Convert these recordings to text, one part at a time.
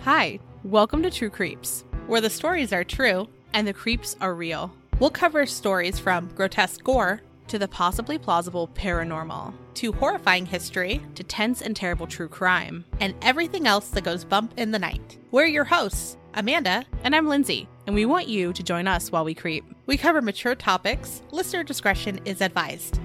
Hi, welcome to True Creeps, where the stories are true and the creeps are real. We'll cover stories from grotesque gore to the possibly plausible paranormal, to horrifying history, to tense and terrible true crime, and everything else that goes bump in the night. We're your hosts, Amanda. And I'm Lindsay, and we want you to join us while we creep. We cover mature topics. Listener discretion is advised.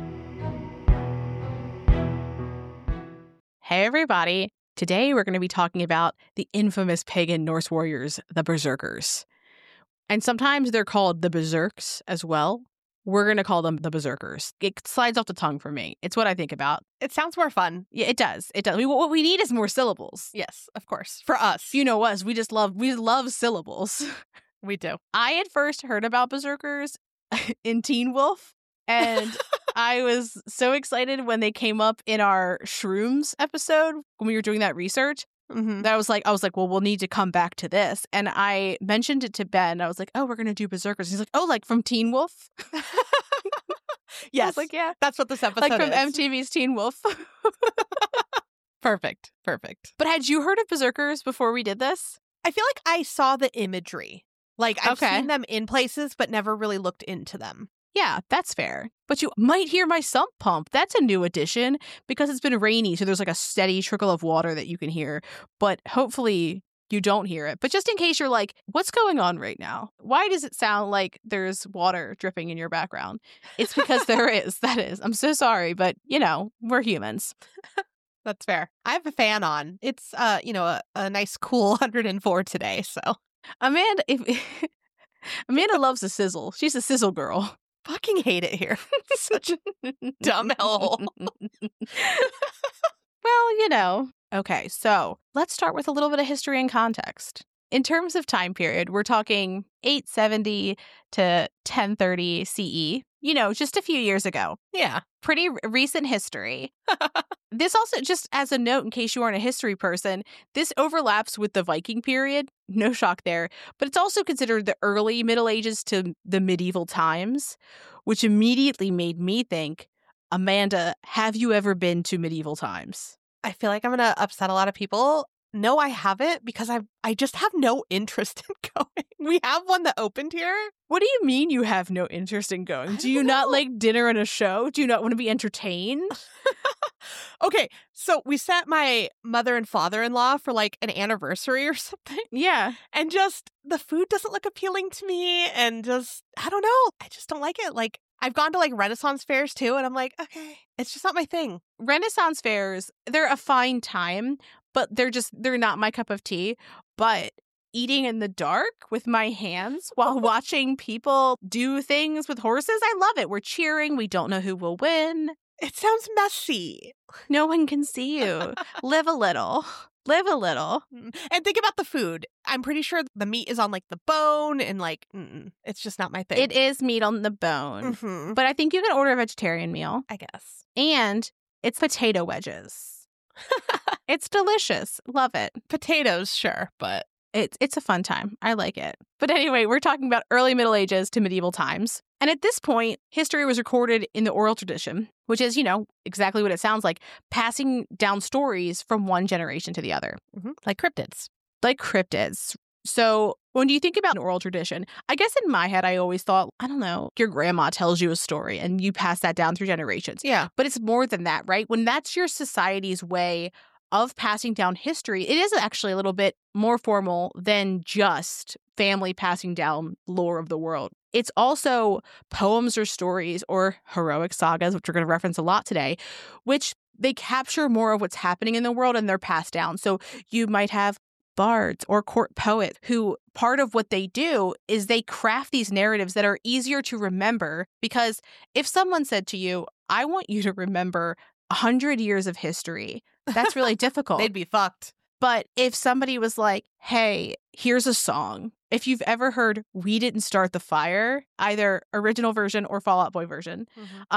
Hey, everybody. Today, we're going to be talking about the infamous pagan Norse warriors, the Berserkers. And sometimes they're called the Berserks as well. We're going to call them the Berserkers. It slides off the tongue for me. It's what I think about. It sounds more fun. Yeah, it does. It does. What we need is more syllables. Yes, of course. For us. You know us. We love syllables. We do. I had first heard about Berserkers in Teen Wolf, and I was so excited when they came up in our Shrooms episode when we were doing that research. Mm-hmm. That I was like, well, we'll need to come back to this. And I mentioned it to Ben. I was like, oh, we're going to do Berserkers. He's like, oh, like from Teen Wolf? Yes. I was like, yeah. That's what this episode Like from is. MTV's Teen Wolf. Perfect. But had you heard of Berserkers before we did this? I feel like I saw the imagery. Like, I've Okay. seen them in places, but never really looked into them. Yeah, that's fair. But you might hear my sump pump. That's a new addition because it's been rainy, so there's like a steady trickle of water that you can hear. But hopefully you don't hear it. But just in case you're like, what's going on right now? Why does it sound like there's water dripping in your background? It's because there is. That is. I'm so sorry, but we're humans. That's fair. I have a fan on. It's, a nice cool 104 today, so. Amanda Amanda loves a sizzle. She's a sizzle girl. Fucking hate it here. Such a dumb hellhole. Well, Okay, so let's start with a little bit of history and context. In terms of time period, we're talking 870 to 1030 CE, just a few years ago. Yeah. Pretty recent history. This also, just as a note, in case you aren't a history person, this overlaps with the Viking period. No shock there. But it's also considered the early Middle Ages to the medieval times, which immediately made me think, Amanda, have you ever been to medieval times? I feel like I'm going to upset a lot of people. No, I haven't, because I just have no interest in going. We have one that opened here. What do you mean you have no interest in going? Do you not like dinner and a show? Do you not want to be entertained? Okay, so we sent my mother and father-in-law for like an anniversary or something. Yeah. And just the food doesn't look appealing to me. And just, I don't know. I just don't like it. Like, I've gone to like Renaissance fairs too. And I'm like, okay, it's just not my thing. Renaissance fairs, they're a fine time, but they're not my cup of tea. But eating in the dark with my hands while watching people do things with horses, I love it. We're cheering. We don't know who will win. It sounds messy. No one can see you. Live a little. Live a little. And think about the food. I'm pretty sure the meat is on like the bone and like, it's just not my thing. It is meat on the bone. Mm-hmm. But I think you can order a vegetarian meal. I guess. And it's potato wedges. It's delicious. Love it. Potatoes, sure, but It's a fun time. I like it. But anyway, we're talking about early Middle Ages to medieval times. And at this point, history was recorded in the oral tradition, which is, exactly what it sounds like, passing down stories from one generation to the other. Like cryptids. Like cryptids. So when you think about an oral tradition, I guess in my head, I always thought, I don't know, your grandma tells you a story and you pass that down through generations. Yeah. But it's more than that, right? When that's your society's way of passing down history, it is actually a little bit more formal than just family passing down lore of the world. It's also poems or stories or heroic sagas, which we're going to reference a lot today, which they capture more of what's happening in the world and they're passed down. So you might have bards or court poets who part of what they do is they craft these narratives that are easier to remember, because if someone said to you, I want you to remember 100 years of history, that's really difficult. They'd be fucked. But if somebody was like, hey, here's a song. If you've ever heard We Didn't Start the Fire, either original version or Fall Out Boy version,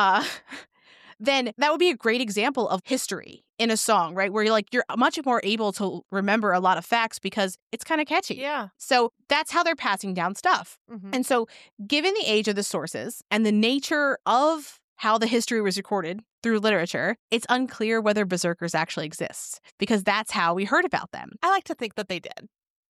then that would be a great example of history in a song, right? Where you're much more able to remember a lot of facts because it's kind of catchy. Yeah. So that's how they're passing down stuff. Mm-hmm. And so given the age of the sources and the nature of how the history was recorded through literature, it's unclear whether berserkers actually exist, because that's how we heard about them. I like to think that they did.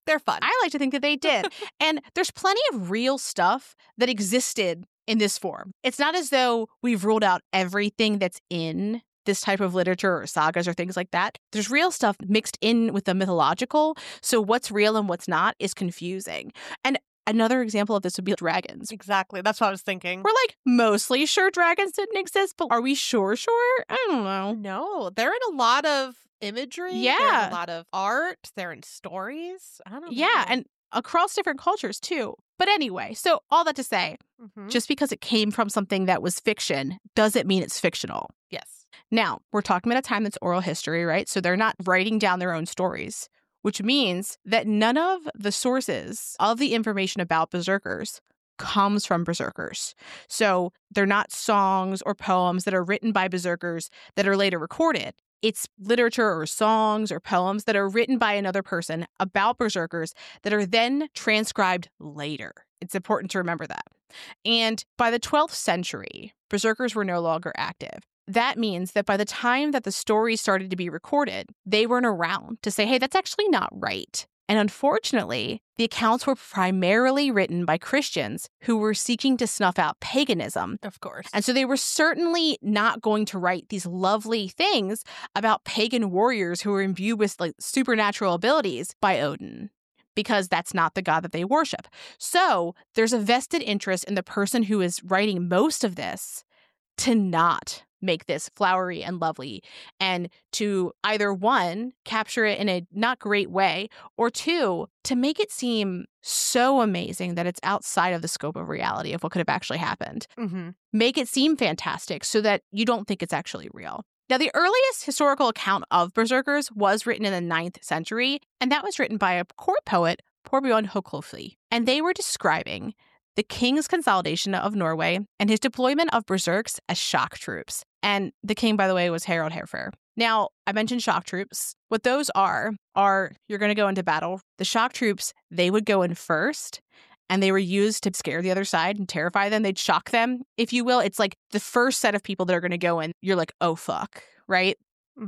They're fun. I like to think that they did. And there's plenty of real stuff that existed in this form. It's not as though we've ruled out everything that's in this type of literature or sagas or things like that. There's real stuff mixed in with the mythological. So what's real and what's not is confusing. And another example of this would be dragons. Exactly. That's what I was thinking. We're like mostly sure dragons didn't exist, but are we sure? I don't know. No, they're in a lot of imagery. Yeah. They're in a lot of art. They're in stories. I don't know. Yeah, and across different cultures too. But anyway, so all that to say, just because it came from something that was fiction doesn't mean it's fictional. Yes. Now, we're talking about a time that's oral history, right? So they're not writing down their own stories, which means that none of the sources of the information about berserkers comes from berserkers. So they're not songs or poems that are written by berserkers that are later recorded. It's literature or songs or poems that are written by another person about berserkers that are then transcribed later. It's important to remember that. And by the 12th century, berserkers were no longer active. That means that by the time that the stories started to be recorded, they weren't around to say, hey, that's actually not right. And unfortunately, the accounts were primarily written by Christians who were seeking to snuff out paganism. Of course. And so they were certainly not going to write these lovely things about pagan warriors who were imbued with like supernatural abilities by Odin, because that's not the god that they worship. So there's a vested interest in the person who is writing most of this to not make this flowery and lovely, and to either one, capture it in a not great way, or two, to make it seem so amazing that it's outside of the scope of reality of what could have actually happened. Make it seem fantastic so that you don't think it's actually real. Now, the earliest historical account of berserkers was written in the 9th century, and that was written by a court poet, Thorbjorn Högfoli. And they were describing the king's consolidation of Norway and his deployment of berserks as shock troops. And the king, by the way, was Harald Hairfair. Now, I mentioned shock troops. What those are you're going to go into battle. The shock troops, they would go in first, and they were used to scare the other side and terrify them. They'd shock them, if you will. It's like the first set of people that are going to go in, you're like, oh, fuck, right?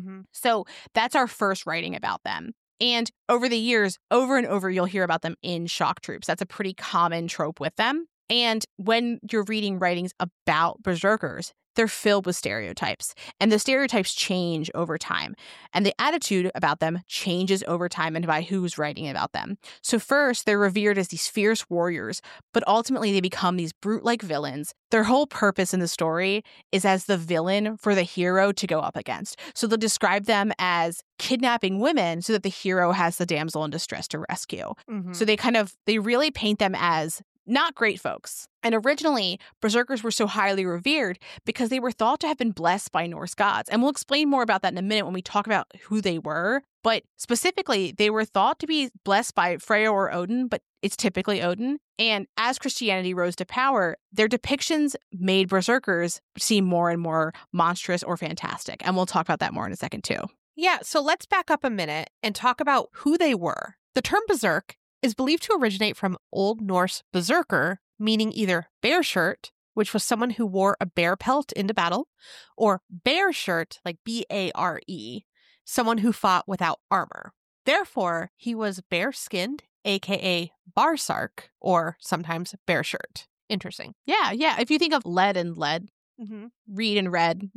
So that's our first writing about them. And over the years, over and over, you'll hear about them in shock troops. That's a pretty common trope with them. And when you're reading writings about berserkers, they're filled with stereotypes. And the stereotypes change over time. And the attitude about them changes over time and by who's writing about them. So first, they're revered as these fierce warriors, but ultimately they become these brute-like villains. Their whole purpose in the story is as the villain for the hero to go up against. So they'll describe them as kidnapping women so that the hero has the damsel in distress to rescue. So they really paint them as not great folks. And originally, berserkers were so highly revered because they were thought to have been blessed by Norse gods. And we'll explain more about that in a minute when we talk about who they were. But specifically, they were thought to be blessed by Freya or Odin, but it's typically Odin. And as Christianity rose to power, their depictions made berserkers seem more and more monstrous or fantastic. And we'll talk about that more in a second, too. Yeah, so let's back up a minute and talk about who they were. The term berserk is believed to originate from Old Norse berserker, meaning either bear shirt, which was someone who wore a bear pelt into battle, or bear shirt, like B-A-R-E, someone who fought without armor. Therefore, he was bare-skinned, aka barsark, or sometimes bear shirt. Interesting. Yeah. If you think of lead and lead, read and red.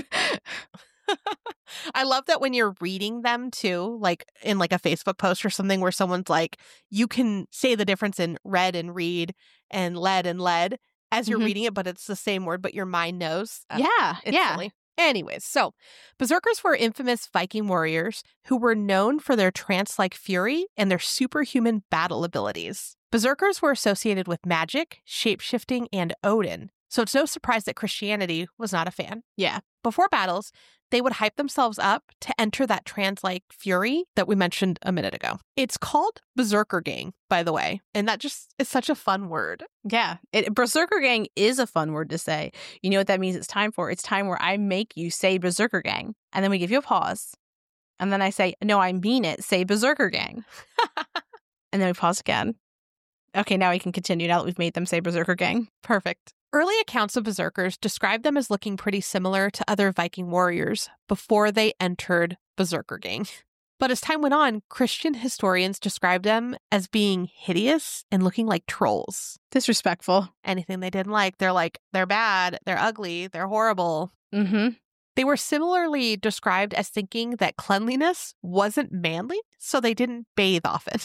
I love that when you're reading them too, like in like a Facebook post or something where someone's like, you can say the difference in red and read and lead as you're reading it, but it's the same word, but your mind knows. It's silly. Anyways, so berserkers were infamous Viking warriors who were known for their trance-like fury and their superhuman battle abilities. Berserkers were associated with magic, shape-shifting, and Odin. So it's no surprise that Christianity was not a fan. Yeah. Before battles, they would hype themselves up to enter that trance-like fury that we mentioned a minute ago. It's called Berserker Gang, by the way, and that just is such a fun word. Yeah. Berserker Gang is a fun word to say. You know what that means it's time for? It's time where I make you say Berserker Gang, and then we give you a pause, and then I say, no, I mean it, say Berserker Gang. And then we pause again. Okay, now we can continue now that we've made them say Berserker Gang. Perfect. Early accounts of berserkers describe them as looking pretty similar to other Viking warriors before they entered Berserker Gang. But as time went on, Christian historians described them as being hideous and looking like trolls. Disrespectful. Anything they didn't like, they're like, they're bad, they're ugly, they're horrible. Mm-hmm. They were similarly described as thinking that cleanliness wasn't manly, so they didn't bathe often.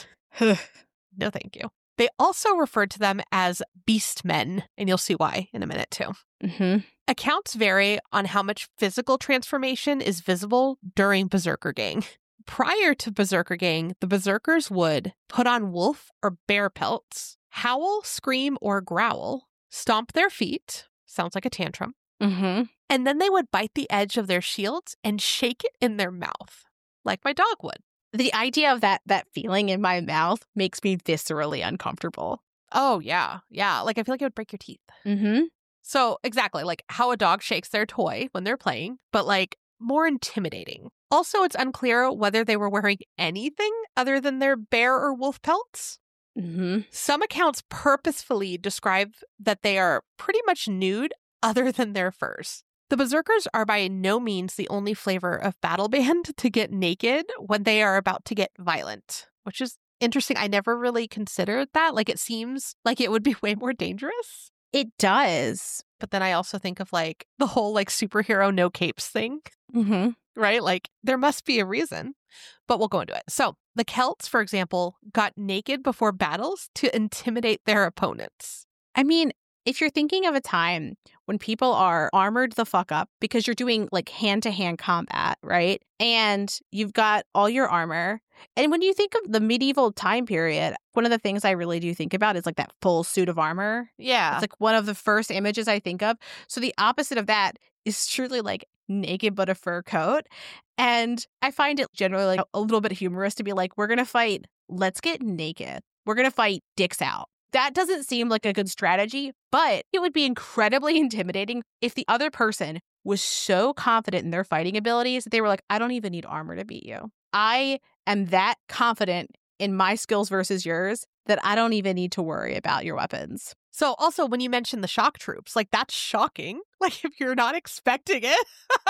No, thank you. They also referred to them as beastmen, and you'll see why in a minute too. Mm-hmm. Accounts vary on how much physical transformation is visible during Berserker Gang. Prior to Berserker Gang, the Berserkers would put on wolf or bear pelts, howl, scream, or growl, stomp their feet, sounds like a tantrum, Mm-hmm. and then they would bite the edge of their shields and shake it in their mouth, like my dog would. The idea of that feeling in my mouth makes me viscerally uncomfortable. Oh, yeah. Yeah. Like, I feel like it would break your teeth. Mm-hmm. So, exactly, like how a dog shakes their toy when they're playing, but like more intimidating. Also, it's unclear whether they were wearing anything other than their bear or wolf pelts. Mm-hmm. Some accounts purposefully describe that they are pretty much nude other than their furs. The Berserkers are by no means the only flavor of battle band to get naked when they are about to get violent, which is interesting. I never really considered that. Like, it seems like it would be way more dangerous. It does. But then I also think of like the whole like superhero no capes thing, Mm-hmm. right? Like, there must be a reason, but we'll go into it. So the Celts, for example, got naked before battles to intimidate their opponents. I mean, if you're thinking of a time when people are armored the fuck up because you're doing like hand-to-hand combat, right? And you've got all your armor. And when you think of the medieval time period, one of the things I really do think about is like that full suit of armor. Yeah. It's like one of the first images I think of. So the opposite of that is truly like naked but a fur coat. And I find it generally like a little bit humorous to be like, we're going to fight, let's get naked. We're going to fight dicks out. That doesn't seem like a good strategy, but it would be incredibly intimidating if the other person was so confident in their fighting abilities that they were like, I don't even need armor to beat you. I am that confident in my skills versus yours that I don't even need to worry about your weapons. So also when you mention the shock troops, like that's shocking. Like if you're not expecting it.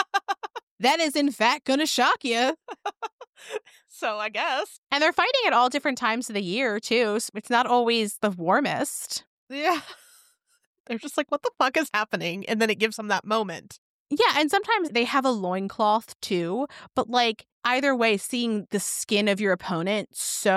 That is in fact going to shock you. So I guess. And they're fighting at all different times of the year too. So it's not always the warmest. Yeah. They're just like, what the fuck is happening? And then it gives them that moment. Yeah, and sometimes they have a loincloth too, but like either way, seeing the skin of your opponent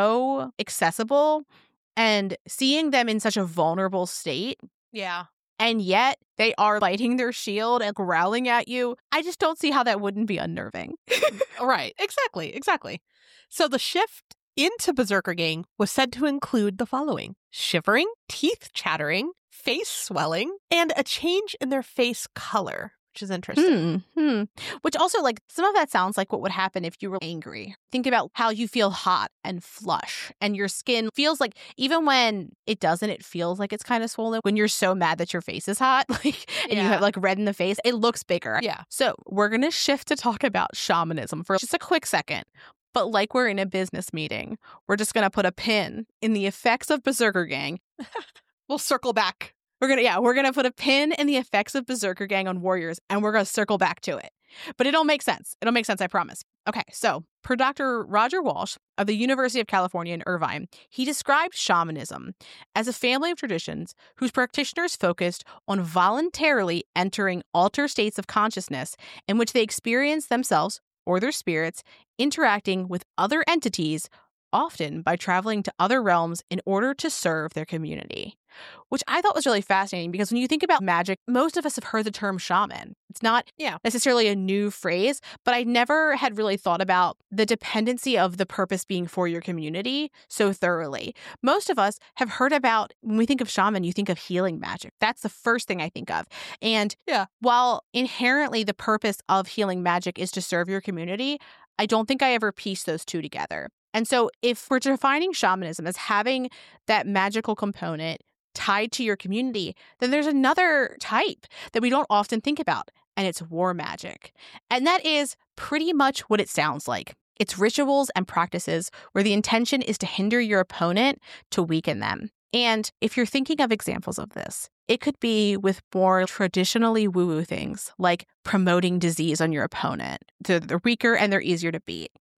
so accessible and seeing them in such a vulnerable state, Yeah. and yet they are biting their shield and growling at you, I just don't see how that wouldn't be unnerving. Right. Exactly. So the shift into Berserker Gang was said to include the following: shivering, teeth chattering, face swelling, and a change in their face color, which is interesting. Which also, like, some of that sounds like what would happen if you were angry. Think about how you feel hot and flush, and your skin feels like, even when it doesn't, it feels like it's kind of swollen. When you're so mad that your face is hot, like, and you have like red in the face, it looks bigger. Yeah. So we're going to shift to talk about shamanism for just a quick second. But like we're in a business meeting, we're just going to put a pin in the effects of Berserker Gang. We'll circle back. We're gonna put a pin in the effects of Berserker Gang on warriors, and we're gonna circle back to it. But it'll make sense. It'll make sense, I promise. Okay, so per Dr. Roger Walsh of the University of California in Irvine, he described shamanism as a family of traditions whose practitioners focused on voluntarily entering altered states of consciousness in which they experience themselves or their spirits interacting with other entities, often by traveling to other realms in order to serve their community. Which I thought was really fascinating because when you think about magic, most of us have heard the term shaman. It's not necessarily a new phrase, but I never had really thought about the dependency of the purpose being for your community so thoroughly. Most of us have heard about, when we think of shaman, you think of healing magic. That's the first thing I think of. And while inherently the purpose of healing magic is to serve your community, I don't think I ever pieced those two together. And so if we're defining shamanism as having that magical component tied to your community, then there's another type that we don't often think about, and it's war magic. And that is pretty much what it sounds like. It's rituals and practices where the intention is to hinder your opponent, to weaken them. And if you're thinking of examples of this, it could be with more traditionally woo-woo things like promoting disease on your opponent. They're weaker and they're easier to beat.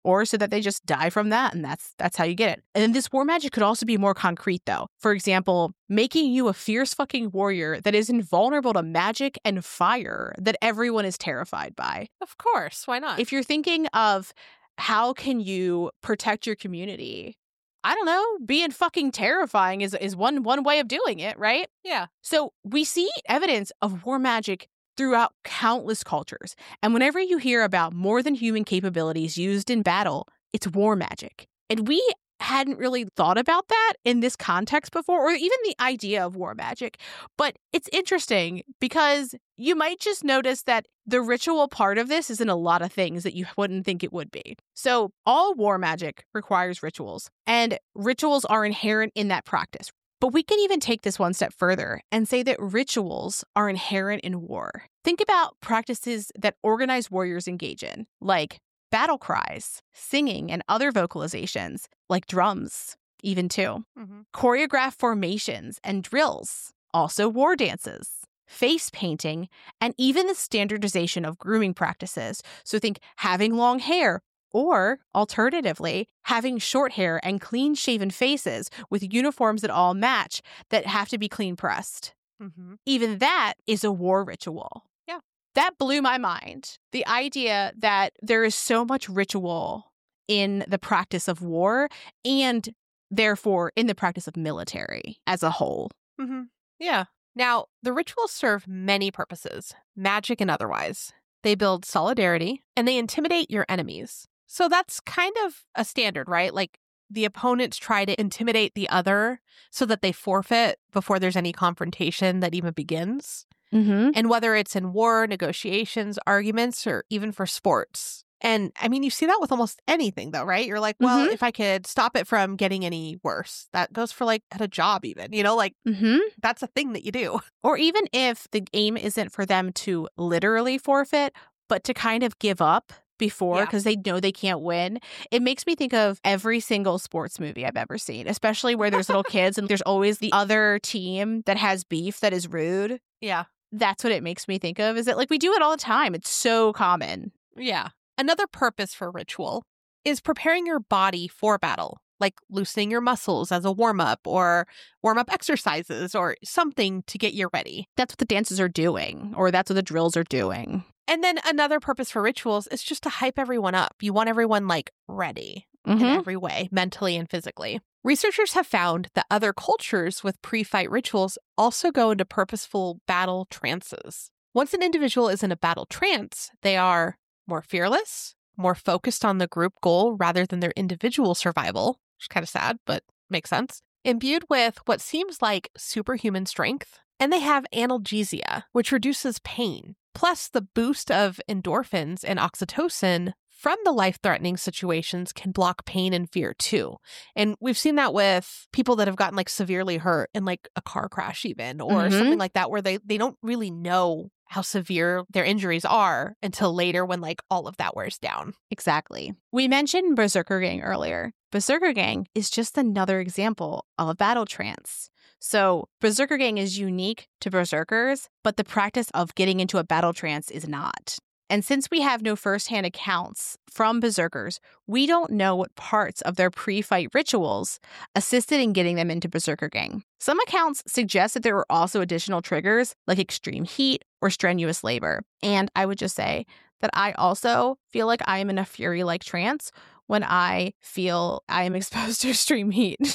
or so that they just die from that, and that's how you get it. And then this war magic could also be more concrete, though. For example, making you a fierce fucking warrior that is invulnerable to magic and fire that everyone is terrified by. Of course, why not? If you're thinking of how can you protect your community, I don't know, being fucking terrifying is one way of doing it, right? Yeah. So we see evidence of war magic throughout countless cultures. And whenever you hear about more than human capabilities used in battle, it's war magic. And we hadn't really thought about that in this context before, or even the idea of war magic. But it's interesting because you might just notice that the ritual part of this is in a lot of things that you wouldn't think it would be. So all war magic requires rituals, and rituals are inherent in that practice. But we can even take this one step further and say that rituals are inherent in war. Think about practices that organized warriors engage in, like battle cries, singing, and other vocalizations, like drums, even too. Choreographed formations and drills, also war dances, face painting, and even the standardization of grooming practices. So think having long hair, or alternatively, having short hair and clean-shaven faces with uniforms that all match that have to be clean pressed. Even that is a war ritual. Yeah. That blew my mind. The idea that there is so much ritual in the practice of war and therefore in the practice of military as a whole. Yeah. Now, the rituals serve many purposes, magic and otherwise. They build solidarity and they intimidate your enemies. So that's kind of a standard, right? Like the opponents try to intimidate the other so that they forfeit before there's any confrontation that even begins. And whether it's in war, negotiations, arguments, or even for sports. And I mean, you see that with almost anything though, right? You're like, well, if I could stop it from getting any worse, that goes for like at a job even, you know, like that's a thing that you do. Or even if the aim isn't for them to literally forfeit, but to kind of give up before because they know they can't win. It makes me think of every single sports movie I've ever seen, especially where there's little kids and there's always the other team that has beef that is rude. Yeah. That's what it makes me think of, is that like we do it all the time. It's so common. Yeah. Another purpose for ritual is preparing your body for battle, like loosening your muscles as a warm-up or warm-up exercises or something to get you ready. That's what the dances are doing, or that's what the drills are doing. And then another purpose for rituals is just to hype everyone up. You want everyone like ready in every way, mentally and physically. Researchers have found that other cultures with pre-fight rituals also go into purposeful battle trances. Once an individual is in a battle trance, they are more fearless, more focused on the group goal rather than their individual survival, which is kind of sad, but makes sense. Imbued with what seems like superhuman strength. And they have analgesia, which reduces pain. Plus, the boost of endorphins and oxytocin from the life-threatening situations can block pain and fear too. And we've seen that with people that have gotten like severely hurt in like a car crash even, or something like that, where they don't really know how severe their injuries are until later when like all of that wears down. Exactly. We mentioned Berserker Gang earlier. Berserker Gang is just another example of a battle trance. So Berserker Gang is unique to berserkers, but the practice of getting into a battle trance is not. And since we have no firsthand accounts from berserkers, we don't know what parts of their pre-fight rituals assisted in getting them into Berserker Gang. Some accounts suggest that there were also additional triggers like extreme heat or strenuous labor. And I would just say that I also feel like I am in a fury-like trance when I feel I am exposed to extreme heat.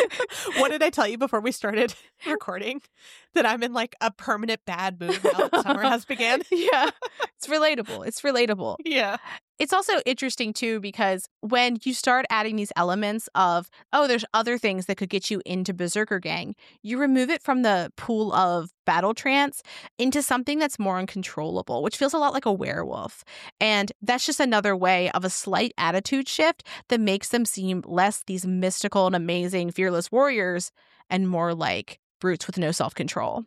What did I tell you before we started recording? That I'm in like a permanent bad mood now that summer has began? Yeah. It's relatable. It's relatable. Yeah. It's also interesting too, because when you start adding these elements of, oh, there's other things that could get you into Berserker Gang, you remove it from the pool of battle trance into something that's more uncontrollable, which feels a lot like a werewolf. And that's just another way of a slight attitude shift that makes them seem less these mystical and amazing fearless warriors and more like brutes with no self-control.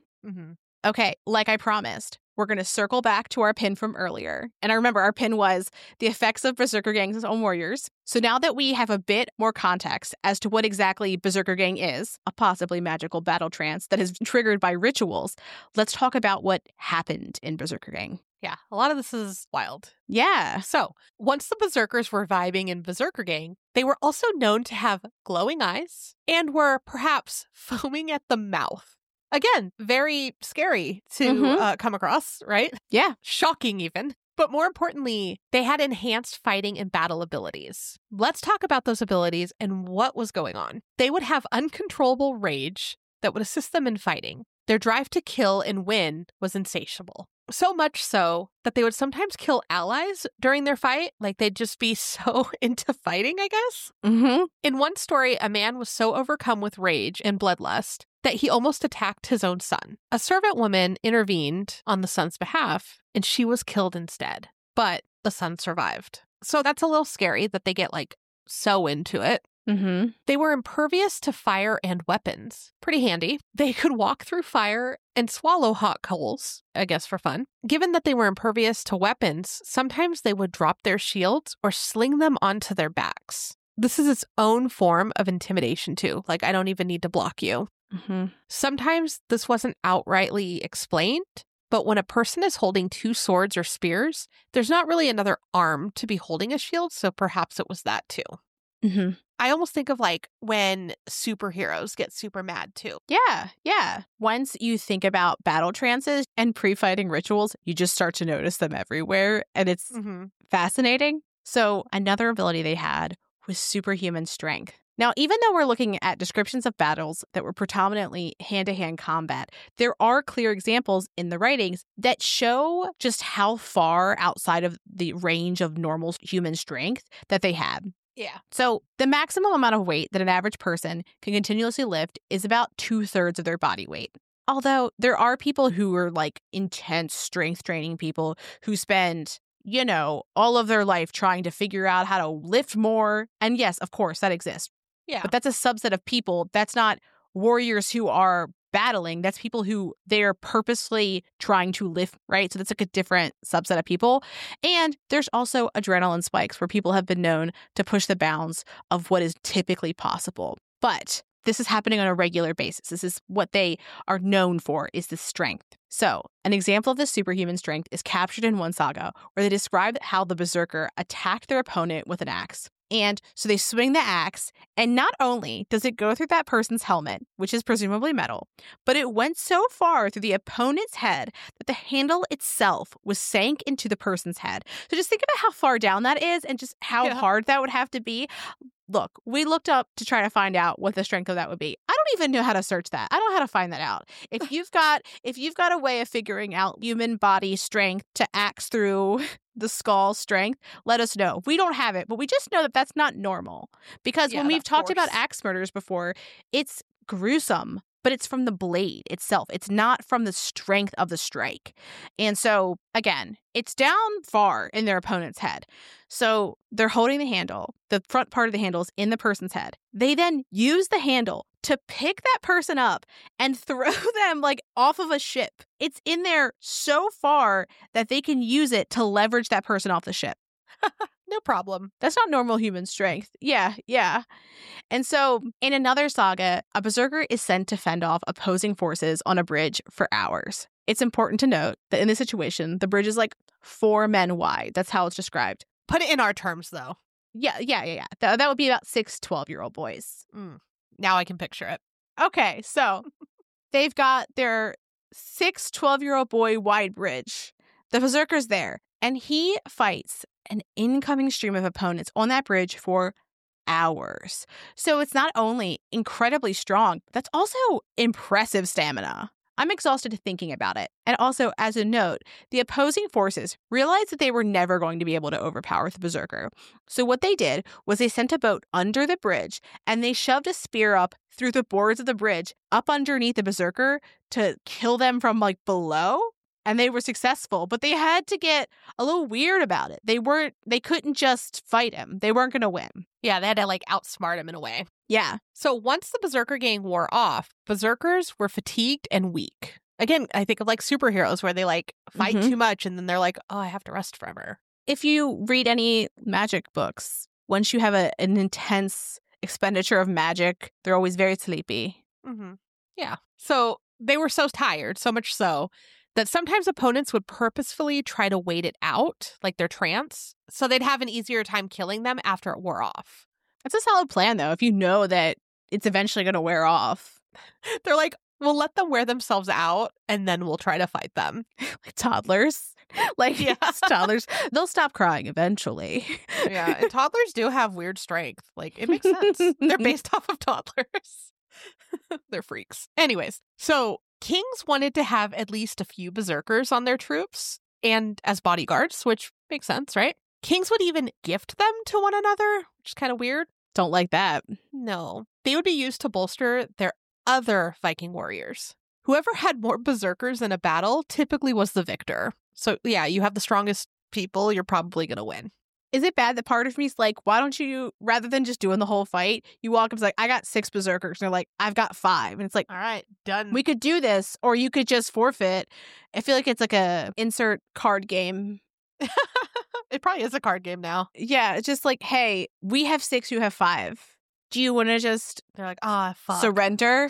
Okay, like I promised, we're going to circle back to our pin from earlier. And I remember our pin was the effects of Berserker Gang's own warriors. So now that we have a bit more context as to what exactly Berserker Gang is, a possibly magical battle trance that is triggered by rituals, let's talk about what happened in Berserker Gang. Yeah, a lot of this is wild. Yeah. So, once the Berserkers were vibing in Berserker Gang, they were also known to have glowing eyes and were perhaps foaming at the mouth. Again, very scary to come across, right? Yeah. Shocking even. But more importantly, they had enhanced fighting and battle abilities. Let's talk about those abilities and what was going on. They would have uncontrollable rage that would assist them in fighting. Their drive to kill and win was insatiable. So much so that they would sometimes kill allies during their fight. Like they'd just be so into fighting, I guess. Mm-hmm. In one story, a man was so overcome with rage and bloodlust that he almost attacked his own son. A servant woman intervened on the son's behalf, and she was killed instead. But the son survived. So that's a little scary that they get like so into it. Mm-hmm. They were impervious to fire and weapons. Pretty handy. They could walk through fire and swallow hot coals, I guess for fun. Given that they were impervious to weapons, sometimes they would drop their shields or sling them onto their backs. This is its own form of intimidation too. Like, I don't even need to block you. Mm-hmm. Sometimes this wasn't outrightly explained, but when a person is holding two swords or spears, there's not really another arm to be holding a shield, so perhaps it was that too. Mm-hmm. I almost think of like when superheroes get super mad too. Yeah, yeah. Once you think about battle trances and pre-fighting rituals, you just start to notice them everywhere, and it's fascinating. So another ability they had was superhuman strength. Now, even though we're looking at descriptions of battles that were predominantly hand-to-hand combat, there are clear examples in the writings that show just how far outside of the range of normal human strength that they had. Yeah. So the maximum amount of weight that an average person can continuously lift is about 2/3 of their body weight. Although there are people who are like intense strength training people who spend, you know, all of their life trying to figure out how to lift more. And yes, of course, that exists. Yeah. But that's a subset of people. That's not warriors who are battling. That's people who they're purposely trying to lift, right? So that's like a different subset of people. And there's also adrenaline spikes where people have been known to push the bounds of what is typically possible. But this is happening on a regular basis. This is what they are known for, is the strength. So an example of this superhuman strength is captured in one saga where they describe how the berserker attacked their opponent with an axe. And so they swing the axe, and not only does it go through that person's helmet, which is presumably metal, but it went so far through the opponent's head that the handle itself was sank into the person's head. So just think about how far down that is and just how hard that would have to be. Look, we looked up to try to find out what the strength of that would be. I don't even know how to search that. I don't know how to find that out. If you've got a way of figuring out human body strength to axe through the skull strength, let us know. We don't have it, but we just know that that's not normal. Because when we've talked about axe murders before, it's gruesome, but it's from the blade itself. It's not from the strength of the strike. And so, again, it's down far in their opponent's head. So they're holding the handle. The front part of the handle is in the person's head. They then use the handle to pick that person up and throw them like off of a ship. It's in there so far that they can use it to leverage that person off the ship. No problem. That's not normal human strength. Yeah. And so in another saga, a berserker is sent to fend off opposing forces on a bridge for hours. It's important to note that in this situation, the bridge is like 4 men wide. That's how it's described. Put it in our terms, though. Yeah. That would be about 6 12-year-old boys. Now I can picture it. Okay, so they've got their 6 12-year-old boy wide bridge. The berserker's there, and he fights an incoming stream of opponents on that bridge for hours. So it's not only incredibly strong, that's also impressive stamina. I'm exhausted thinking about it. And also, as a note, the opposing forces realized that they were never going to be able to overpower the berserker. So what they did was they sent a boat under the bridge, and they shoved a spear up through the boards of the bridge up underneath the berserker to kill them from like below. And they were successful, but they had to get a little weird about it. They couldn't just fight him. They weren't going to win. Yeah, they had to like outsmart him in a way. Yeah. So once the berserker gang wore off, berserkers were fatigued and weak. Again, I think of like superheroes where they like fight too much and then they're like, oh, I have to rest forever. If you read any magic books, once you have an intense expenditure of magic, they're always very sleepy. Yeah. So they were so tired, so much so that sometimes opponents would purposefully try to wait it out, like their trance, so they'd have an easier time killing them after it wore off. That's a solid plan, though, if you know that it's eventually going to wear off. They're like, we'll let them wear themselves out, and then we'll try to fight them. Like toddlers. Like, yes, toddlers. They'll stop crying eventually. Yeah, and toddlers do have weird strength. Like, it makes sense. They're based off of toddlers. They're freaks. Anyways, so kings wanted to have at least a few berserkers on their troops and as bodyguards, which makes sense, right? Kings would even gift them to one another, which is kind of weird. Don't like that. No. They would be used to bolster their other Viking warriors. Whoever had more berserkers in a battle typically was the victor. So, yeah, you have the strongest people, you're probably going to win. Is it bad that part of me is like, why don't you, rather than just doing the whole fight, you walk up and like, I got 6 berserkers. And they're like, I've got 5. And it's like, All right, done. we could do this, or you could just forfeit. I feel like it's like a insert card game. It probably is a card game now. Yeah, it's just like, hey, we have 6, you have 5. Do you want to just They're like, fuck. surrender?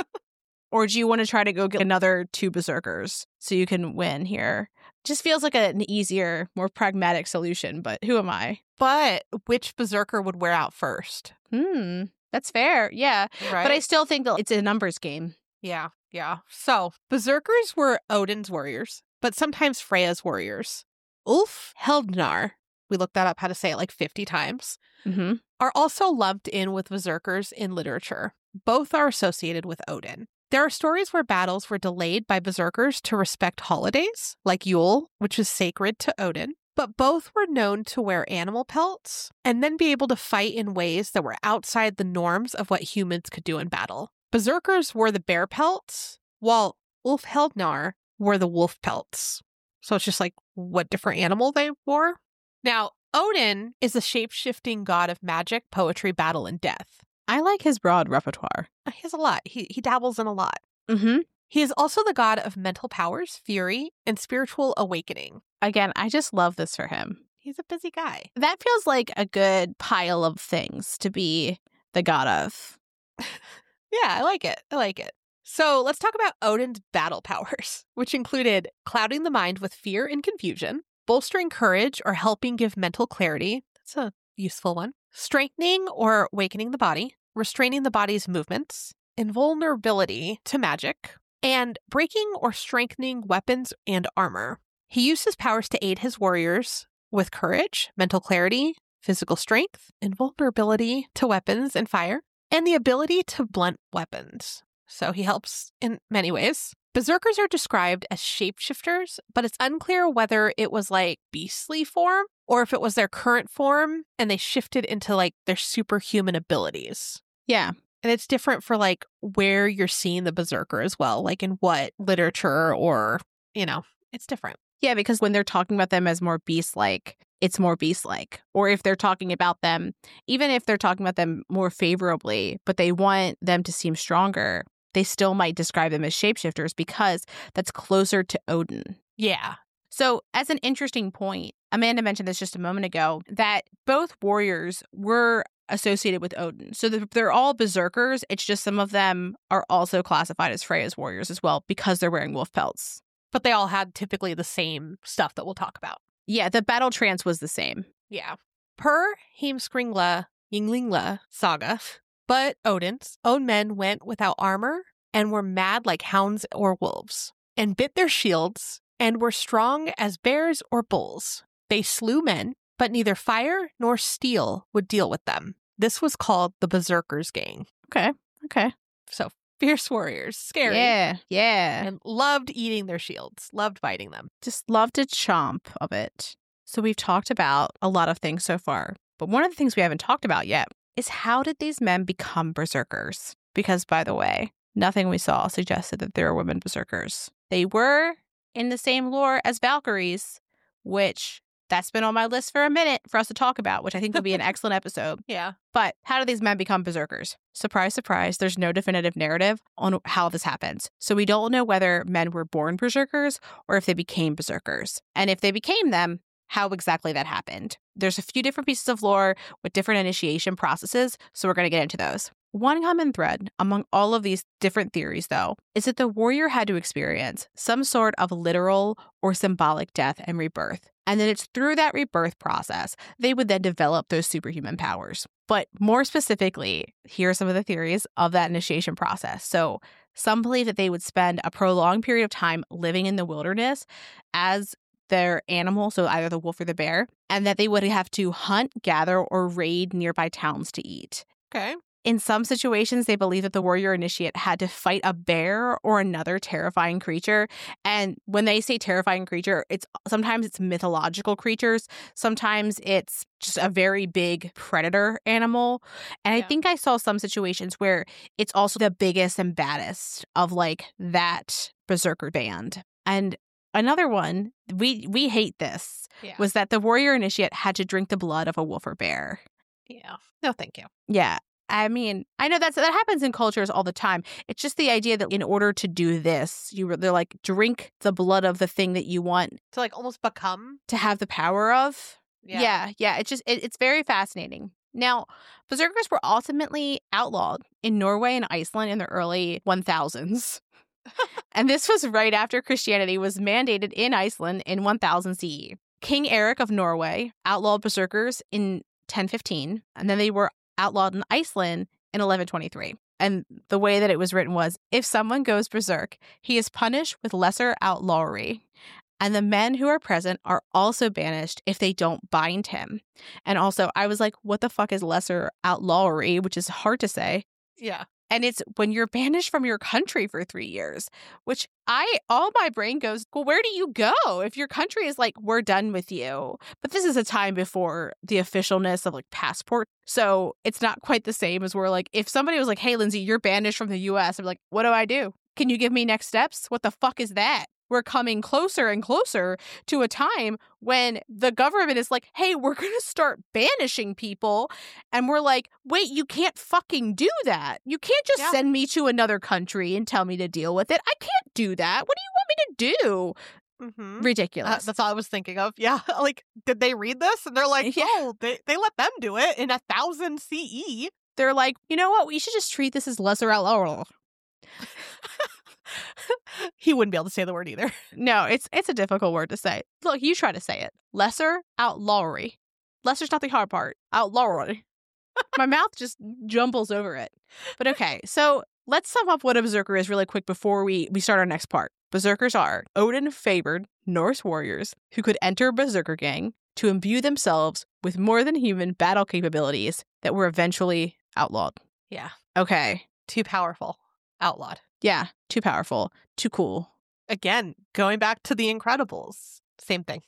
Or do you want to try to go get another 2 berserkers so you can win here? Just feels like an easier, more pragmatic solution, but who am I? But which berserker would wear out first? That's fair. Yeah. Right? But I still think that it's a numbers game. Yeah. So, berserkers were Odin's warriors, but sometimes Freya's warriors. Ulf Heldnar, we looked that up how to say it like 50 times, are also lumped in with berserkers in literature. Both are associated with Odin. There are stories where battles were delayed by berserkers to respect holidays, like Yule, which is sacred to Odin, but both were known to wear animal pelts and then be able to fight in ways that were outside the norms of what humans could do in battle. Berserkers wore the bear pelts, while Ulf Heldnar wore the wolf pelts. So it's just like what different animal they wore. Now, Odin is a shape-shifting god of magic, poetry, battle, and death. I like his broad repertoire. He has a lot. He dabbles in a lot. Mm-hmm. He is also the god of mental powers, fury, and spiritual awakening. Again, I just love this for him. He's a busy guy. That feels like a good pile of things to be the god of. Yeah, I like it. So let's talk about Odin's battle powers, which included clouding the mind with fear and confusion, bolstering courage or helping give mental clarity. That's a useful one. Strengthening or awakening the body, restraining the body's movements, invulnerability to magic, and breaking or strengthening weapons and armor. He used his powers to aid his warriors with courage, mental clarity, physical strength, invulnerability to weapons and fire, and the ability to blunt weapons. So he helps in many ways. Berserkers are described as shapeshifters, but it's unclear whether it was like beastly form or if it was their current form and they shifted into like their superhuman abilities. Yeah. And it's different for like where you're seeing the berserker as well, like in what literature or, it's different. Yeah, because when they're talking about them as more beast-like, it's more beast-like. Or if they're talking about them, even if they're talking about them more favorably, but they want them to seem stronger, they still might describe them as shapeshifters because that's closer to Odin. Yeah. So as an interesting point, Amanda mentioned this just a moment ago, that both warriors were associated with Odin. So they're all berserkers. It's just some of them are also classified as Freya's warriors as well because they're wearing wolf pelts. But they all had typically the same stuff that we'll talk about. Yeah, the battle trance was the same. Yeah. Per Heimskringla Ynglinga saga, but Odin's own men went without armor and were mad like hounds or wolves, and bit their shields, and were strong as bears or bulls. They slew men, but neither fire nor steel would deal with them. This was called the Berserkers Gang. Okay. So fierce warriors, scary. Yeah. And loved eating their shields, loved biting them. Just loved a chomp of it. So we've talked about a lot of things so far, but one of the things we haven't talked about yet is how did these men become berserkers? Because, by the way, nothing we saw suggested that there were women berserkers. They were in the same lore as Valkyries, which that's been on my list for a minute for us to talk about, which I think will be an excellent episode. Yeah. But how do these men become berserkers? Surprise, surprise, there's no definitive narrative on how this happens. So we don't know whether men were born berserkers or if they became berserkers. And if they became them, how exactly that happened. There's a few different pieces of lore with different initiation processes, so we're going to get into those. One common thread among all of these different theories, though, is that the warrior had to experience some sort of literal or symbolic death and rebirth. And then it's through that rebirth process, they would then develop those superhuman powers. But more specifically, here are some of the theories of that initiation process. So some believe that they would spend a prolonged period of time living in the wilderness as their animal, so either the wolf or the bear, and that they would have to hunt, gather, or raid nearby towns to eat. Okay. In some situations, they believe that the warrior initiate had to fight a bear or another terrifying creature. And when they say terrifying creature, sometimes it's mythological creatures. Sometimes it's just a very big predator animal. And I think I saw some situations where it's also the biggest and baddest of like that berserker band. And another one, we hate this, was that the warrior initiate had to drink the blood of a wolf or bear. Yeah. No, thank you. Yeah. I mean, I know that happens in cultures all the time. It's just the idea that in order to do this, they're like, drink the blood of the thing that you want To like almost become. to have the power of. Yeah. Yeah. It's very fascinating. Now, berserkers were ultimately outlawed in Norway and Iceland in the early 1000s. And this was right after Christianity was mandated in Iceland in 1000 CE. King Eric of Norway outlawed berserkers in 1015, and then they were outlawed in Iceland in 1123. And the way that it was written was, if someone goes berserk, he is punished with lesser outlawry. And the men who are present are also banished if they don't bind him. And also, I was like, what the fuck is lesser outlawry, which is hard to say. Yeah. And it's when you're banished from your country for 3 years, which all my brain goes, well, where do you go? If your country is like, we're done with you. But this is a time before the officialness of like passport. So it's not quite the same as we're like, if somebody was like, hey, Lindsay, you're banished from the US, I'm like, what do I do? Can you give me next steps? What the fuck is that? We're coming closer and closer to a time when the government is like, hey, we're going to start banishing people. And we're like, wait, you can't fucking do that. You can't just send me to another country and tell me to deal with it. I can't do that. What do you want me to do? Mm-hmm. Ridiculous. That's all I was thinking of. Yeah. Like, did they read this? And they're like, oh, they let them do it in 1000 CE. They're like, you know what? We should just treat this as lesser outlaw. He wouldn't be able to say the word either. No, it's a difficult word to say. Look, you try to say it. Lesser outlawry. Lesser's not the hard part. Outlawry. My mouth just jumbles over it. But okay, so let's sum up what a berserker is really quick before we start our next part. Berserkers are Odin-favored Norse warriors who could enter berserker gang to imbue themselves with more than human battle capabilities that were eventually outlawed. Yeah. Okay. Too powerful. Outlawed. Yeah, too powerful, too cool. Again, going back to The Incredibles. Same thing.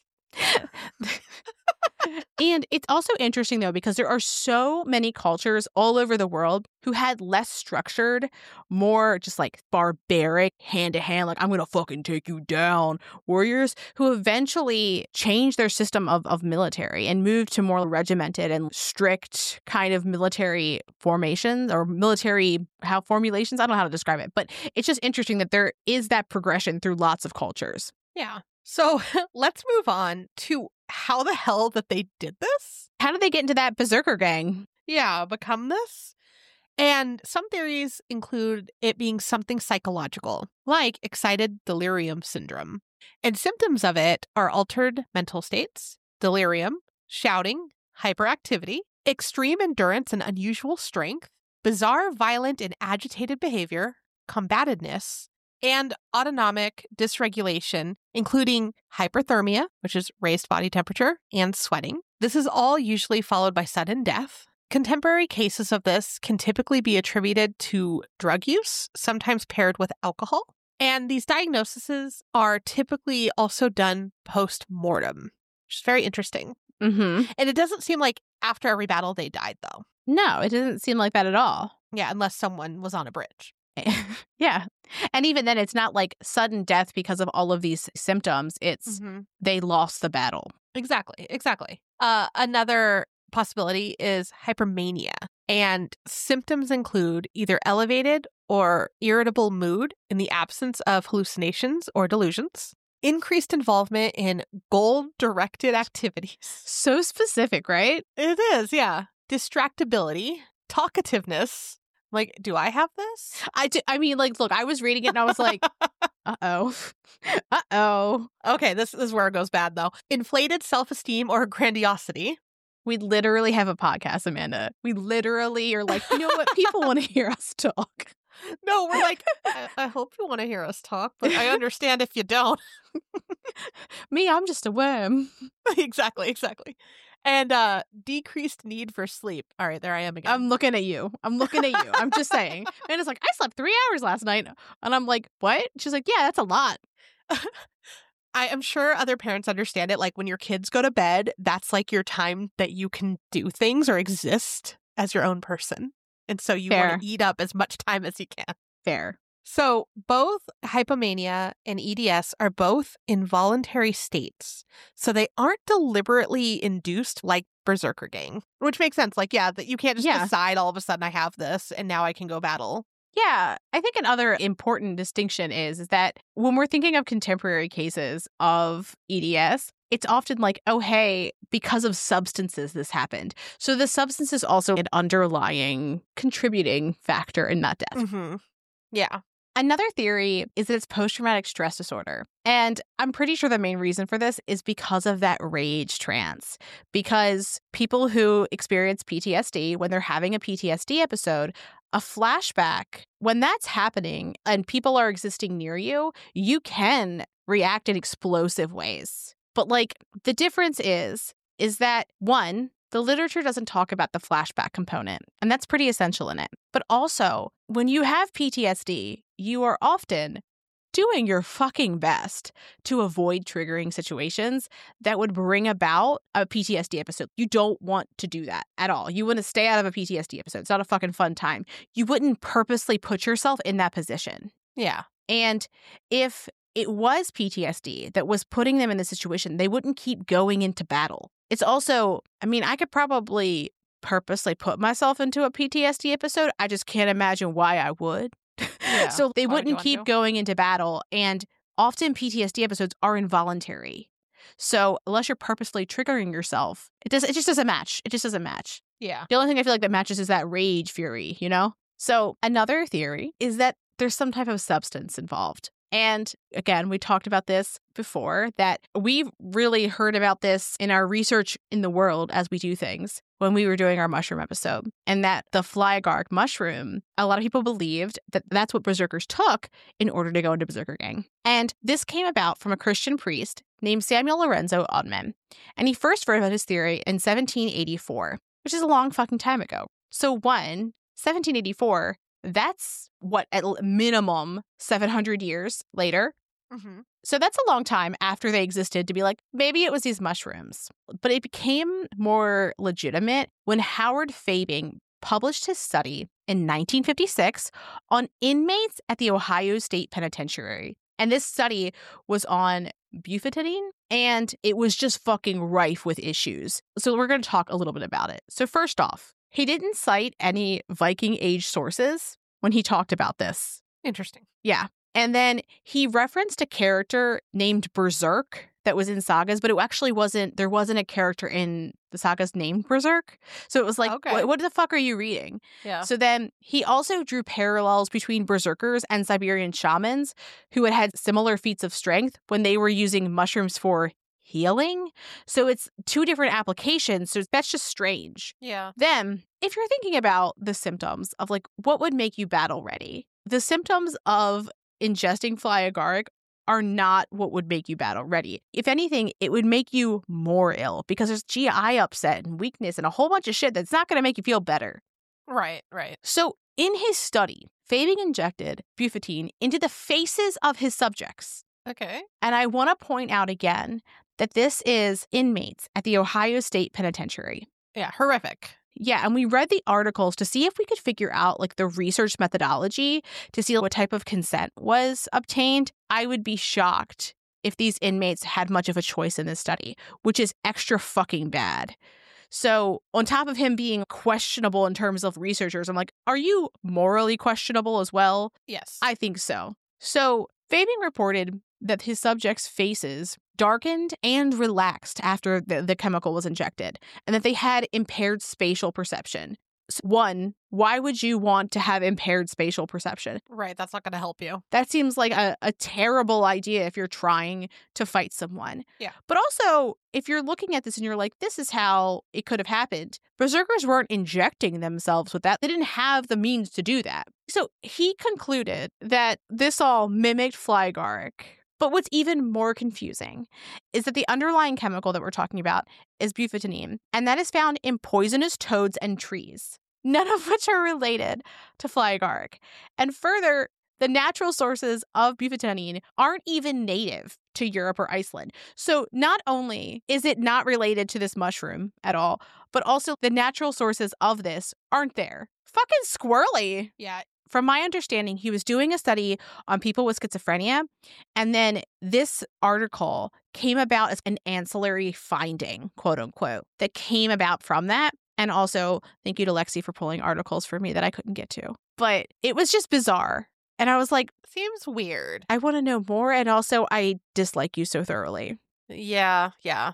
And it's also interesting, though, because there are so many cultures all over the world who had less structured, more just like barbaric, hand-to-hand, like, I'm going to fucking take you down warriors who eventually changed their system of military and moved to more regimented and strict kind of military formations or military formulations. I don't know how to describe it, but it's just interesting that there is that progression through lots of cultures. Yeah. So let's move on to how the hell that they did this. How did they get into that berserker gang? Yeah, become this. And some theories include it being something psychological, like excited delirium syndrome. And symptoms of it are altered mental states, delirium, shouting, hyperactivity, extreme endurance and unusual strength, bizarre, violent, and agitated behavior, combativeness, and autonomic dysregulation, including hyperthermia, which is raised body temperature, and sweating. This is all usually followed by sudden death. Contemporary cases of this can typically be attributed to drug use, sometimes paired with alcohol. And these diagnoses are typically also done post-mortem, which is very interesting. Mm-hmm. And it doesn't seem like after every battle they died, though. No, it doesn't seem like that at all. Yeah, unless someone was on a bridge. Yeah. And even then, it's not like sudden death because of all of these symptoms. It's they lost the battle. Exactly. Another possibility is hypermania. And symptoms include either elevated or irritable mood in the absence of hallucinations or delusions, increased involvement in goal-directed activities. So specific, right? It is, yeah. Distractibility, talkativeness, Like, do I have this? I mean, like, look, I was reading it and I was like, uh-oh. Uh-oh. Okay, this is where it goes bad, though. Inflated self-esteem or grandiosity. We literally have a podcast, Amanda. We literally are like, you know what? People want to hear us talk. No, we're like, I hope you want to hear us talk, but I understand if you don't. Me, I'm just a worm. Exactly. And decreased need for sleep. All right, there I am again. I'm looking at you. I'm just saying. And it's like, I slept 3 hours last night. And I'm like, what? She's like, yeah, that's a lot. I am sure other parents understand it. Like when your kids go to bed, that's like your time that you can do things or exist as your own person. And so you want to eat up as much time as you can. Fair. So both hypomania and EDS are both involuntary states. So they aren't deliberately induced like Berserker Gang, which makes sense. Like, yeah, that you can't just decide all of a sudden I have this and now I can go battle. Yeah, I think another important distinction is that when we're thinking of contemporary cases of EDS, it's often like, oh, hey, because of substances, this happened. So the substance is also an underlying contributing factor in that death. Mm-hmm. Yeah. Another theory is that it's post-traumatic stress disorder. And I'm pretty sure the main reason for this is because of that rage trance. Because people who experience PTSD, when they're having a PTSD episode, a flashback, when that's happening and people are existing near you, you can react in explosive ways. But like the difference is that one, the literature doesn't talk about the flashback component, and that's pretty essential in it. But also, when you have PTSD, you are often doing your fucking best to avoid triggering situations that would bring about a PTSD episode. You don't want to do that at all. You want to stay out of a PTSD episode. It's not a fucking fun time. You wouldn't purposely put yourself in that position. Yeah. And if it was PTSD that was putting them in the situation, they wouldn't keep going into battle. It's also, I mean, I could probably purposely put myself into a PTSD episode. I just can't imagine why I would. Yeah. So they wouldn't keep going into battle. And often PTSD episodes are involuntary. So unless you're purposely triggering yourself, it just doesn't match. It just doesn't match. Yeah. The only thing I feel like that matches is that rage fury, you know? So another theory is that there's some type of substance involved. And again, we talked about this before, that we've really heard about this in our research in the world as we do things when we were doing our mushroom episode. And that the fly agaric mushroom, a lot of people believed that that's what berserkers took in order to go into Berserker Gang. And this came about from a Christian priest named Samuel Lorenzo Odman. And he first wrote about his theory in 1784, which is a long fucking time ago. So 1784, that's what, at minimum 700 years later. Mm-hmm. So that's a long time after they existed to be like, maybe it was these mushrooms. But it became more legitimate when Howard Fabing published his study in 1956 on inmates at the Ohio State Penitentiary. And this study was on bufotenine, and it was just fucking rife with issues. So we're going to talk a little bit about it. So first off, he didn't cite any Viking Age sources when he talked about this. Interesting. Yeah. And then he referenced a character named Berserk that was in sagas, but it actually there wasn't a character in the sagas named Berserk. So it was like, okay. what the fuck are you reading? Yeah. So then he also drew parallels between berserkers and Siberian shamans who had similar feats of strength when they were using mushrooms for healing. So it's two different applications. So that's just strange. Yeah. Then, if you're thinking about the symptoms of like what would make you battle ready, the symptoms of ingesting fly agaric are not what would make you battle ready. If anything, it would make you more ill because there's GI upset and weakness and a whole bunch of shit that's not going to make you feel better. Right. So in his study, Fabing injected bufotenine into the faces of his subjects. Okay. And I want to point out again that this is inmates at the Ohio State Penitentiary. Yeah, horrific. Yeah, and we read the articles to see if we could figure out like the research methodology to see what type of consent was obtained. I would be shocked if these inmates had much of a choice in this study, which is extra fucking bad. So on top of him being questionable in terms of researchers, I'm like, are you morally questionable as well? Yes. I think so. So Fabing reported that his subjects' faces darkened and relaxed after the chemical was injected, and that they had impaired spatial perception. One, why would you want to have impaired spatial perception? Right. That's not going to help you. That seems like a terrible idea if you're trying to fight someone. Yeah. But also, if you're looking at this and you're like, this is how it could have happened, berserkers weren't injecting themselves with that. They didn't have the means to do that. So he concluded that this all mimicked Flygaric. But what's even more confusing is that the underlying chemical that we're talking about is bufotenine, and that is found in poisonous toads and trees, none of which are related to Flygaric. And further, the natural sources of bufotenine aren't even native to Europe or Iceland. So not only is it not related to this mushroom at all, but also the natural sources of this aren't there. Fucking squirrely. Yeah. From my understanding, he was doing a study on people with schizophrenia, and then this article came about as an ancillary finding, quote unquote, that came about from that. And also, thank you to Lexi for pulling articles for me that I couldn't get to. But it was just bizarre. And I was like, seems weird. I want to know more. And also, I dislike you so thoroughly. Yeah.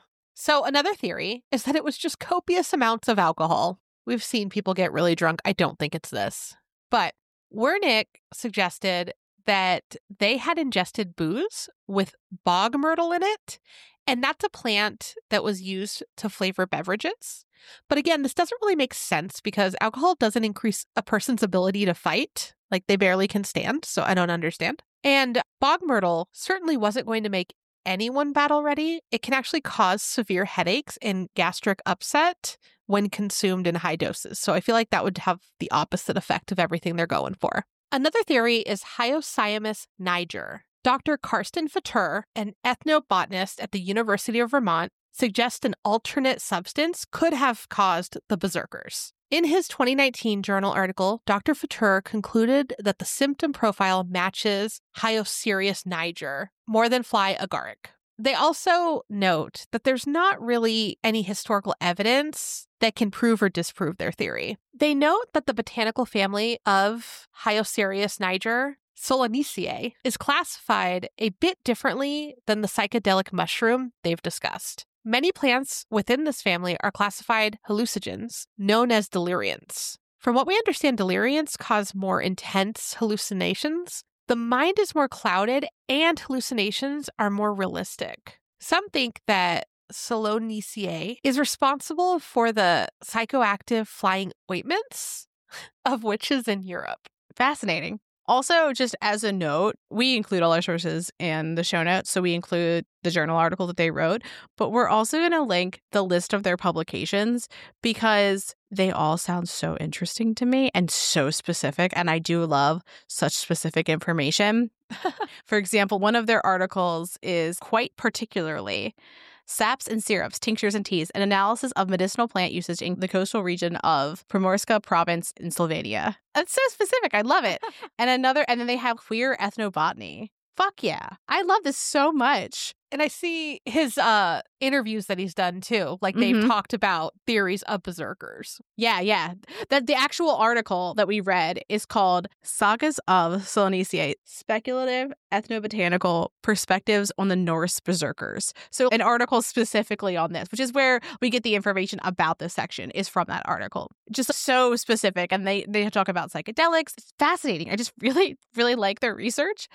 So another theory is that it was just copious amounts of alcohol. We've seen people get really drunk. I don't think it's this. But Wernick suggested that they had ingested booze with bog myrtle in it, and that's a plant that was used to flavor beverages. But again, this doesn't really make sense because alcohol doesn't increase a person's ability to fight. Like, they barely can stand, so I don't understand. And bog myrtle certainly wasn't going to make anyone battle ready. It can actually cause severe headaches and gastric upset when consumed in high doses. So I feel like that would have the opposite effect of everything they're going for. Another theory is Hyoscyamus niger. Dr. Karsten Fatur, an ethnobotanist at the University of Vermont, suggests an alternate substance could have caused the berserkers. In his 2019 journal article, Dr. Fatur concluded that the symptom profile matches Hyoscyamus niger more than fly agaric. They also note that there's not really any historical evidence that can prove or disprove their theory. They note that the botanical family of Hyoscyamus niger, Solanaceae, is classified a bit differently than the psychedelic mushroom they've discussed. Many plants within this family are classified hallucinogens, known as deliriants. From what we understand, deliriants cause more intense hallucinations. The mind is more clouded and hallucinations are more realistic. Some think that Solanaceae is responsible for the psychoactive flying ointments of witches in Europe. Fascinating. Also, just as a note, we include all our sources in the show notes. So we include the journal article that they wrote, but we're also going to link the list of their publications because they all sound so interesting to me and so specific. And I do love such specific information. For example, one of their articles is quite particularly Saps and Syrups, Tinctures and Teas, an analysis of medicinal plant usage in the coastal region of Primorska province in Slovenia. That's so specific. I love it. And then they have Queer Ethnobotany. Fuck yeah. I love this so much. And I see his interviews that he's done too. Like, they've talked about theories of berserkers. Yeah. The actual article that we read is called Sagas of Solanaceae, Speculative Ethnobotanical Perspectives on the Norse Berserkers. So an article specifically on this, which is where we get the information about this section, is from that article. Just so specific. And they talk about psychedelics. It's fascinating. I just really, really like their research.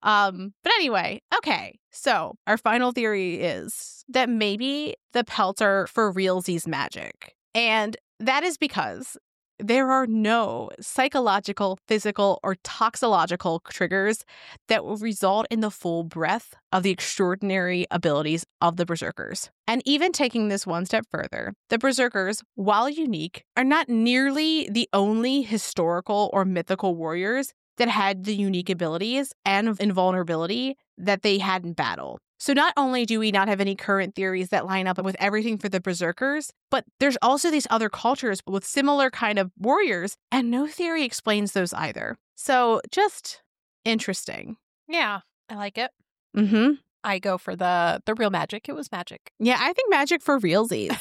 But anyway, okay. So our final theory is that maybe the pelts are for realsies magic. And that is because there are no psychological, physical, or toxological triggers that will result in the full breadth of the extraordinary abilities of the berserkers. And even taking this one step further, the berserkers, while unique, are not nearly the only historical or mythical warriors that had the unique abilities and invulnerability that they had in battle. So not only do we not have any current theories that line up with everything for the berserkers, but there's also these other cultures with similar kind of warriors, and no theory explains those either. So just interesting. Yeah, I like it. Mm-hmm. I go for the real magic. It was magic. Yeah, I think magic for realsies.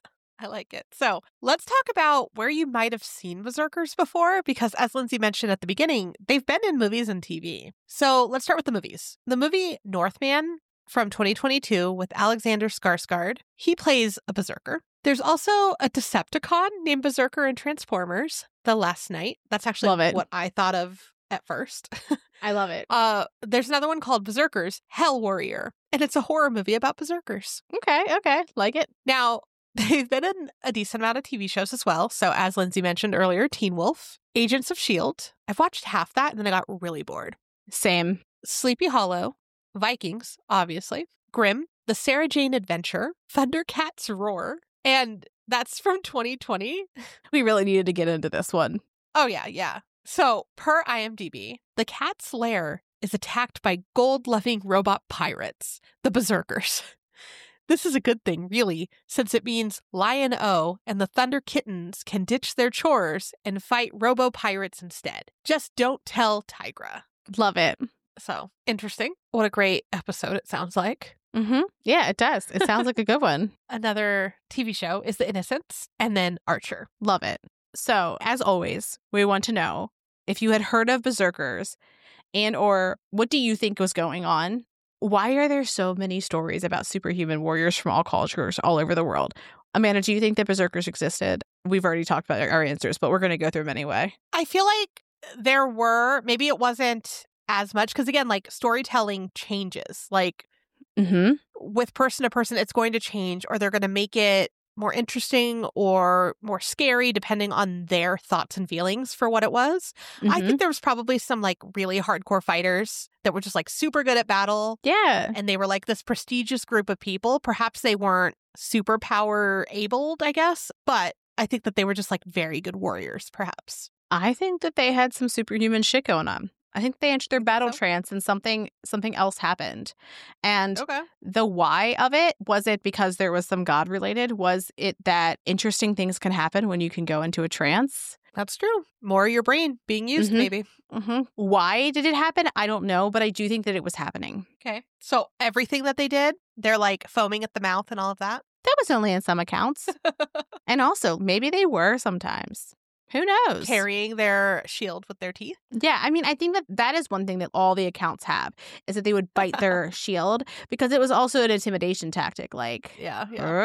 I like it. So let's talk about where you might have seen berserkers before, because as Lindsay mentioned at the beginning, they've been in movies and TV. So let's start with the movies. The movie Northman from 2022 with Alexander Skarsgård. He plays a berserker. There's also a Decepticon named Berserker in Transformers, The Last Knight. That's actually Love it. what I thought of at first. I love it. There's another one called Berserkers, Hell Warrior, and it's a horror movie about berserkers. Okay. Like it. Now, they've been in a decent amount of TV shows as well. So as Lindsay mentioned earlier, Teen Wolf, Agents of S.H.I.E.L.D. I've watched half that and then I got really bored. Same. Sleepy Hollow, Vikings, obviously, Grimm, The Sarah Jane Adventure, Thundercats Roar, and that's from 2020. We really needed to get into this one. Oh, yeah. So, per IMDb, the cat's lair is attacked by gold-loving robot pirates, the Berserkers. This is a good thing, really, since it means Lion-O and the Thunder Kittens can ditch their chores and fight robo-pirates instead. Just don't tell Tigra. Love it. So, interesting. What a great episode it sounds like. Mm-hmm. Yeah, it does. It sounds like a good one. Another TV show is The Innocents, and then Archer. Love it. So, as always, we want to know if you had heard of Berserkers and or what do you think was going on? Why are there so many stories about superhuman warriors from all cultures all over the world? Amanda, do you think that Berserkers existed? We've already talked about our answers, but we're going to go through them anyway. I feel like there were, maybe it wasn't as much, because again, like storytelling changes. Like with person to person, it's going to change, or they're going to make it more interesting or more scary depending on their thoughts and feelings for what it was. I think there was probably some like really hardcore fighters that were just like super good at battle. Yeah. And they were like this prestigious group of people. Perhaps they weren't superpower abled, I guess, but I think that they were just like very good warriors, perhaps. I think that they had some superhuman shit going on. I think they entered their battle so? trance and something else happened. And Okay. the why of it, was it because there was some God related? Was it that interesting things can happen when you can go into a trance? That's true. More of your brain being used, maybe. Why did it happen? I don't know, but I do think that it was happening. Okay. So everything that they did, they're like foaming at the mouth and all of that? That was only in some accounts. And also, maybe they were sometimes. Who knows? Carrying their shield with their teeth. Yeah, I mean, I think that is one thing that all the accounts have, is that they would bite their shield, because it was also an intimidation tactic. Like, Yeah.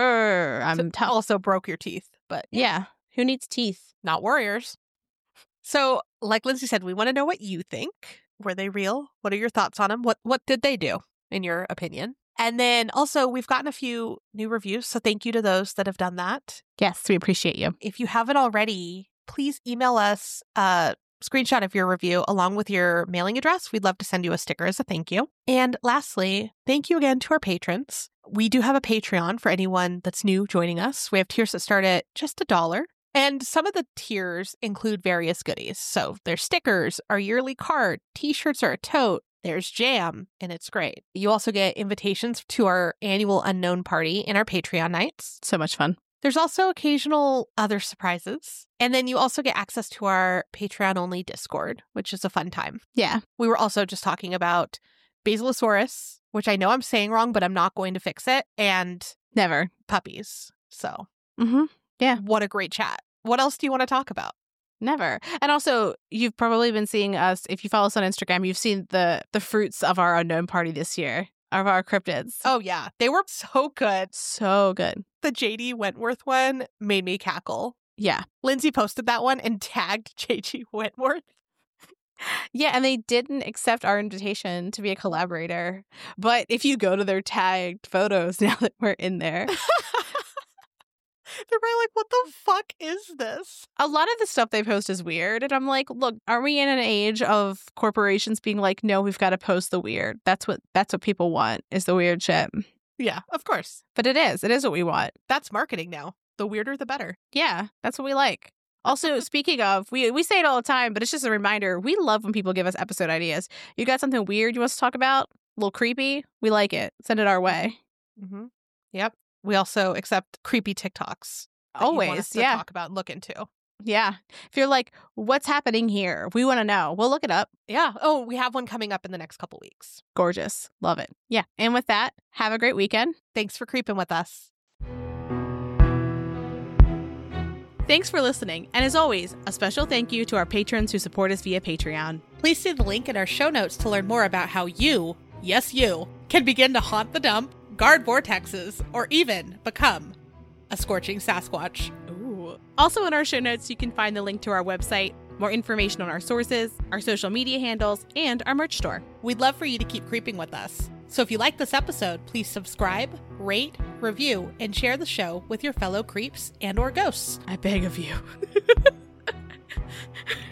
I'm tough. Also broke your teeth, but Yeah, who needs teeth? not warriors. So, like Lindsay said, we want to know what you think. Were they real? What are your thoughts on them? What did they do, in your opinion? And then also, we've gotten a few new reviews, so thank you to those that have done that. Yes, we appreciate you. If you haven't already, please email us a screenshot of your review along with your mailing address. We'd love to send you a sticker as a thank you. And lastly, thank you again to our patrons. We do have a Patreon for anyone that's new joining us. We have tiers that start at just $1. And some of the tiers include various goodies. So there's stickers, our yearly card, t-shirts or a tote. There's jam, and it's great. You also get invitations to our annual Unknown Party and our Patreon nights. So much fun. There's also occasional other surprises. And then you also get access to our Patreon-only Discord, which is a fun time. Yeah. We were also just talking about Basilosaurus, which I know I'm saying wrong, but I'm not going to fix it, and Never. puppies. So, Yeah. what a great chat. What else do you want to talk about? Never. And also, you've probably been seeing us, if you follow us on Instagram, you've seen the fruits of our Unknown Party this year, of our cryptids. Oh, yeah. They were so good. So good. The J.D. Wentworth one made me cackle. Yeah. Lindsay posted that one and tagged J.G. Wentworth. Yeah, and they didn't accept our invitation to be a collaborator. But if you go to their tagged photos now that we're in there, They're probably like, what the fuck is this? a lot of the stuff they post is weird. And I'm like, look, are we in an age of corporations being like, no, we've got to post the weird? That's what people want, is the weird shit. Yeah, of course. But it is what we want. That's marketing now. The weirder, the better. Yeah, that's what we like. Also, speaking of, we say it all the time, but it's just a reminder. We love when people give us episode ideas. You got something weird you want us to talk about? A little creepy? We like it. Send it our way. Mm-hmm. Yep. We also accept creepy TikToks. that you want us Always, to yeah. talk about and look into. Yeah. If you're like, what's happening here? We want to know. We'll look it up. Yeah. Oh, we have one coming up in the next couple weeks. Gorgeous. Love it. Yeah. And with that, have a great weekend. Thanks for creeping with us. Thanks for listening. And as always, a special thank you to our patrons who support us via Patreon. Please see the link in our show notes to learn more about how you, yes you, can begin to haunt the dump, guard vortexes, or even become a scorching Sasquatch. Ooh. Also in our show notes, you can find the link to our website, more information on our sources, our social media handles, and our merch store. We'd love for you to keep creeping with us. So if you like this episode, please subscribe, rate, review, and share the show with your fellow creeps and or ghosts. I beg of you.